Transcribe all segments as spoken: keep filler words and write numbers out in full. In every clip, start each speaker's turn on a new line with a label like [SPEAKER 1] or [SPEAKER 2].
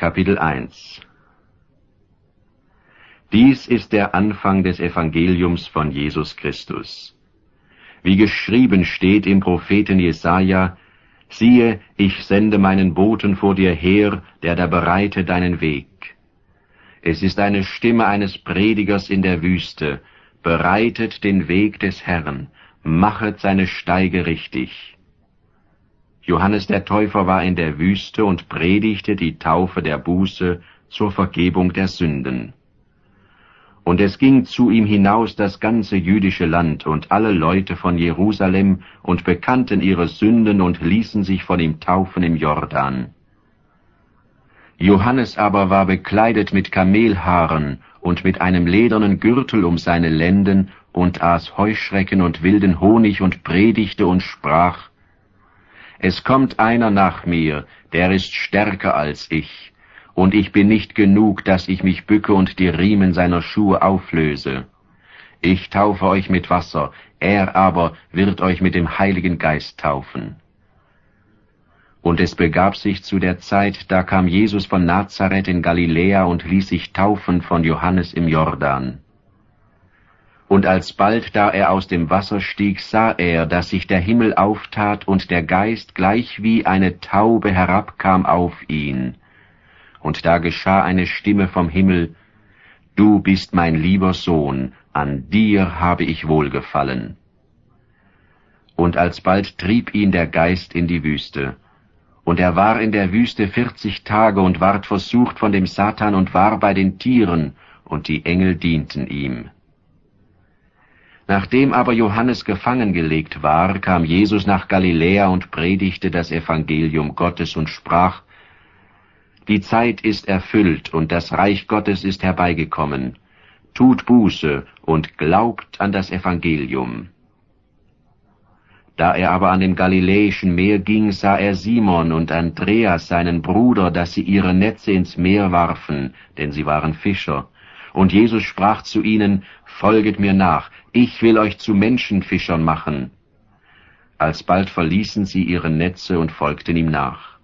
[SPEAKER 1] Kapitel eins. Dies ist der Anfang des Evangeliums von Jesus Christus. Wie geschrieben steht im Propheten Jesaja: Siehe, ich sende meinen Boten vor dir her, der da bereite deinen Weg. Es ist eine Stimme eines Predigers in der Wüste: Bereitet den Weg des Herrn, machet seine Steige richtig. Johannes der Täufer war in der Wüste und predigte die Taufe der Buße zur Vergebung der Sünden. Und es ging zu ihm hinaus das ganze jüdische Land und alle Leute von Jerusalem und bekannten ihre Sünden und ließen sich von ihm taufen im Jordan. Johannes aber war bekleidet mit Kamelhaaren und mit einem ledernen Gürtel um seine Lenden und aß Heuschrecken und wilden Honig und predigte und sprach: Es kommt einer nach mir, der ist stärker als ich, und ich bin nicht genug, dass ich mich bücke und die Riemen seiner Schuhe auflöse. Ich taufe euch mit Wasser, er aber wird euch mit dem Heiligen Geist taufen. Und es begab sich zu der Zeit, da kam Jesus von Nazareth in Galiläa und ließ sich taufen von Johannes im Jordan. Und alsbald, da er aus dem Wasser stieg, sah er, dass sich der Himmel auftat und der Geist gleich wie eine Taube herabkam auf ihn. Und da geschah eine Stimme vom Himmel: Du bist mein lieber Sohn, an dir habe ich wohlgefallen. Und alsbald trieb ihn der Geist in die Wüste. Und er war in der Wüste vierzig Tage und ward versucht von dem Satan und war bei den Tieren, und die Engel dienten ihm. Nachdem aber Johannes gefangen gelegt war, kam Jesus nach Galiläa und predigte das Evangelium Gottes und sprach: Die Zeit ist erfüllt und das Reich Gottes ist herbeigekommen. Tut Buße und glaubt an das Evangelium. Da er aber an dem Galiläischen Meer ging, sah er Simon und Andreas, seinen Bruder, dass sie ihre Netze ins Meer warfen, denn sie waren Fischer. Und Jesus sprach zu ihnen: Folget mir nach, ich will euch zu Menschenfischern machen. Alsbald verließen sie ihre Netze und folgten ihm nach.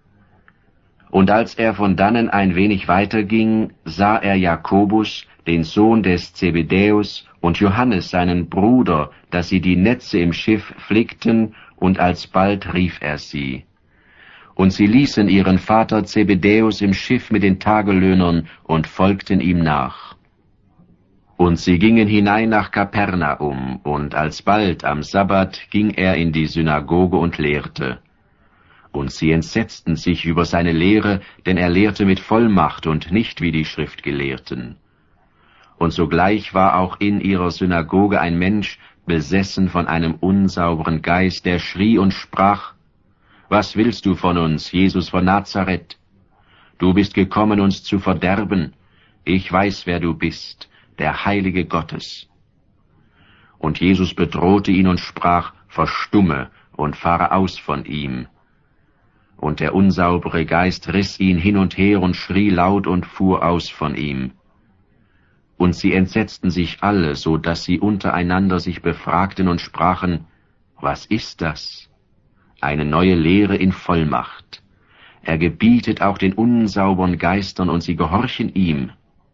[SPEAKER 1] Und als er von dannen ein wenig weiter ging, sah er Jakobus, den Sohn des Zebedäus, und Johannes, seinen Bruder, dass sie die Netze im Schiff flickten, und alsbald rief er sie. Und sie ließen ihren Vater Zebedäus im Schiff mit den Tagelöhnern und folgten ihm nach. Und sie gingen hinein nach Kapernaum, und alsbald am Sabbat ging er in die Synagoge und lehrte. Und sie entsetzten sich über seine Lehre, denn er lehrte mit Vollmacht und nicht wie die Schriftgelehrten. Und sogleich war auch in ihrer Synagoge ein Mensch, besessen von einem unsauberen Geist, der schrie und sprach: Was willst du von uns, Jesus von Nazareth? Du bist gekommen, uns zu verderben. Ich weiß, wer du bist, der Heilige Gottes. Und Jesus bedrohte ihn und sprach: Verstumme und fahre aus von ihm. Und der unsaubere Geist riss ihn hin und her und schrie laut und fuhr aus von ihm. Und sie entsetzten sich alle, so dass sie untereinander sich befragten und sprachen: Was ist das? Eine neue Lehre in Vollmacht. Er gebietet auch den unsauberen Geistern, und sie gehorchen ihm.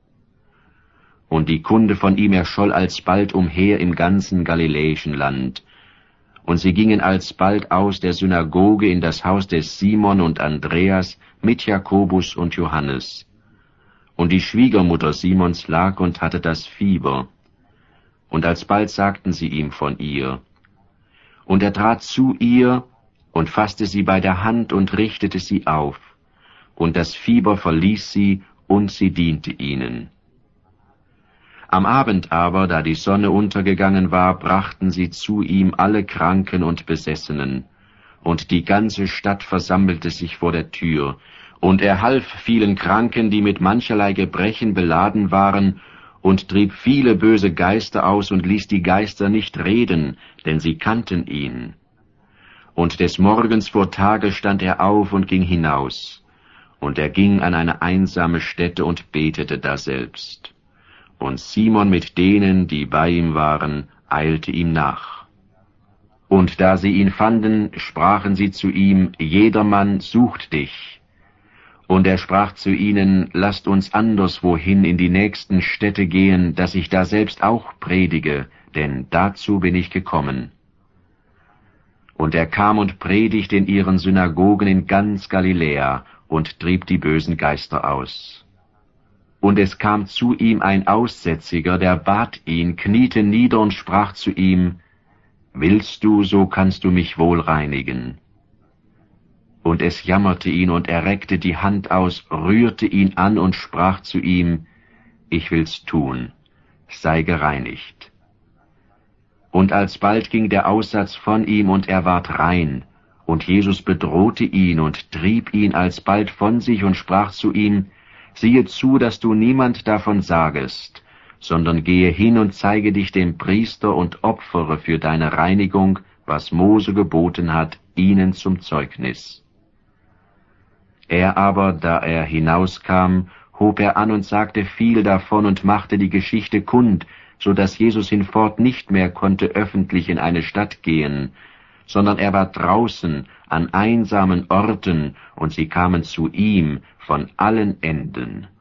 [SPEAKER 1] Und die Kunde von ihm erscholl alsbald umher im ganzen galiläischen Land. Und sie gingen alsbald aus der Synagoge in das Haus des Simon und Andreas mit Jakobus und Johannes. Und die Schwiegermutter Simons lag und hatte das Fieber. Und alsbald sagten sie ihm von ihr. Und er trat zu ihr und fasste sie bei der Hand und richtete sie auf. Und das Fieber verließ sie, und sie diente ihnen. Am Abend aber, da die Sonne untergegangen war, brachten sie zu ihm alle Kranken und Besessenen. Und die ganze Stadt versammelte sich vor der Tür. Und er half vielen Kranken, die mit mancherlei Gebrechen beladen waren, und trieb viele böse Geister aus und ließ die Geister nicht reden, denn sie kannten ihn. Und des Morgens vor Tage stand er auf und ging hinaus. Und er ging an eine einsame Stätte und betete daselbst. Und Simon mit denen, die bei ihm waren, eilte ihm nach. Und da sie ihn fanden, sprachen sie zu ihm: Jedermann sucht dich. Und er sprach zu ihnen, lasst uns anderswohin in die nächsten Städte gehen, dass ich da selbst auch predige, denn dazu bin ich gekommen. Und er kam und predigte in ihren Synagogen in ganz Galiläa und trieb die bösen Geister aus. Und es kam zu ihm ein Aussätziger, der bat ihn, kniete nieder und sprach zu ihm, »Willst du, so kannst du mich wohl reinigen.« Und es jammerte ihn, und er reckte die Hand aus, rührte ihn an und sprach zu ihm, »Ich will's tun, sei gereinigt.« Und alsbald ging der Aussatz von ihm, und er ward rein. Und Jesus bedrohte ihn und trieb ihn alsbald von sich und sprach zu ihm, »Siehe zu, dass du niemand davon sagest, sondern gehe hin und zeige dich dem Priester und opfere für deine Reinigung, was Mose geboten hat, ihnen zum Zeugnis.« Er aber, da er hinauskam, hob er an und sagte viel davon und machte die Geschichte kund, so dass Jesus hinfort nicht mehr konnte öffentlich in eine Stadt gehen, sondern er war draußen an einsamen Orten, und sie kamen zu ihm von allen Enden.